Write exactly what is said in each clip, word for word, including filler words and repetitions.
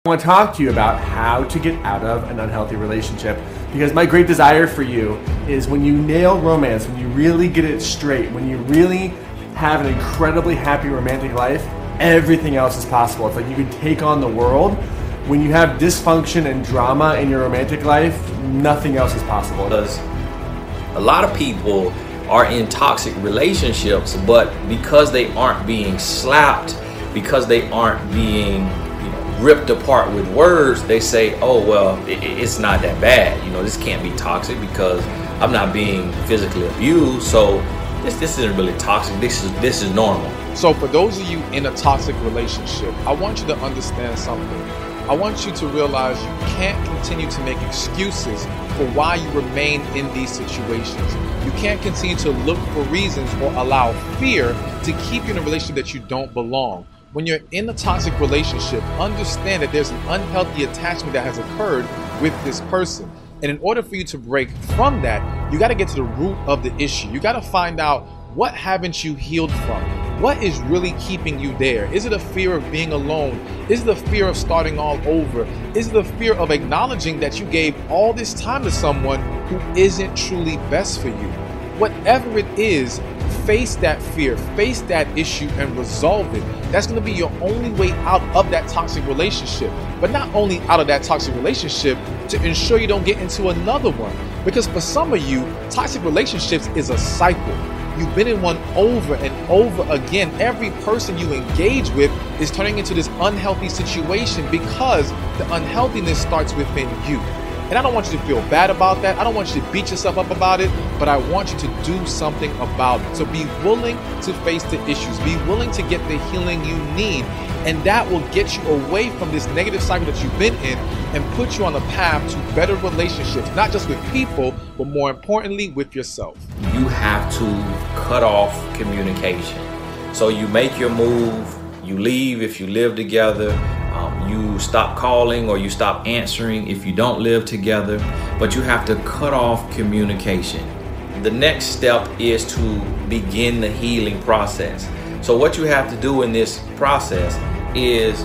I want to talk to you about how to get out of an unhealthy relationship, because my great desire for you is when you nail romance, when you really get it straight, when you really have an incredibly happy romantic life, everything else is possible. It's like you can take on the world. When you have dysfunction and drama in your romantic life, nothing else is possible. Because a lot of people are in toxic relationships, but because they aren't being slapped, because they aren't being ripped apart with words, they say, oh, well, it, it's not that bad. You know, this can't be toxic because I'm not being physically abused. So this this isn't really toxic. This is this is normal. So for those of you in a toxic relationship, I want you to understand something. I want you to realize you can't continue to make excuses for why you remain in these situations. You can't continue to look for reasons or allow fear to keep you in a relationship that you don't belong. When you're in a toxic relationship, understand that there's an unhealthy attachment that has occurred with this person. And in order for you to break from that, you got to get to the root of the issue. You got to find out, what haven't you healed from? What is really keeping you there? Is it a fear of being alone? Is it the fear of starting all over? Is it the fear of acknowledging that you gave all this time to someone who isn't truly best for you? Whatever it is, face that fear, face that issue, and resolve it. That's going to be your only way out of that toxic relationship. But not only out of that toxic relationship, to ensure you don't get into another one. Because for some of you, toxic relationships is a cycle. You've been in one over and over again. Every person you engage with is turning into this unhealthy situation because the unhealthiness starts within you. And I don't want you to feel bad about that. I don't want you to beat yourself up about it, but I want you to do something about it. So be willing to face the issues. Be willing to get the healing you need. And that will get you away from this negative cycle that you've been in and put you on a path to better relationships, not just with people, but more importantly, with yourself. You have to cut off communication. So you make your move, you leave if you live together. Um, you stop calling or you stop answering if you don't live together, but you have to cut off communication. The next step is to begin the healing process. So what you have to do in this process is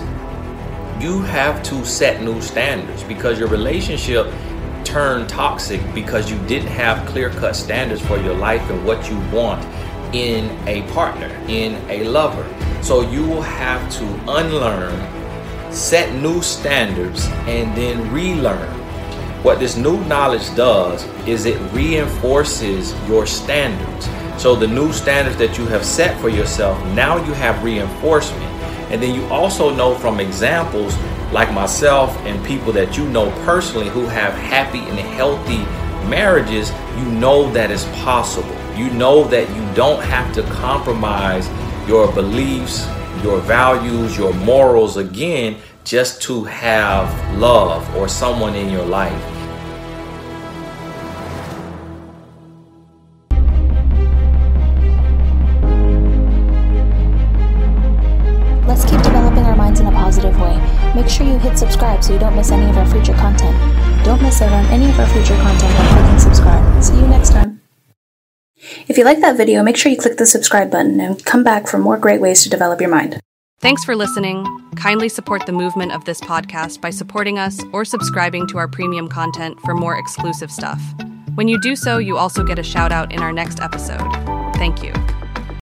you have to set new standards, because your relationship turned toxic because you didn't have clear-cut standards for your life and what you want in a partner, in a lover. So you will have to unlearn, set new standards, and then relearn. What this new knowledge does is it reinforces your standards. So the new standards that you have set for yourself, now you have reinforcement. And then you also know from examples like myself and people that you know personally who have happy and healthy marriages, you know that it's possible. You know that you don't have to compromise your beliefs, your values, your morals again, just to have love or someone in your life. Let's keep developing our minds in a positive way. Make sure you hit subscribe so you don't miss any of our future content. Don't miss out on any of our future content by clicking subscribe. See you next time. If you like that video, make sure you click the subscribe button and come back for more great ways to develop your mind. Thanks for listening. Kindly support the movement of this podcast by supporting us or subscribing to our premium content for more exclusive stuff. When you do so, you also get a shout out in our next episode. Thank you.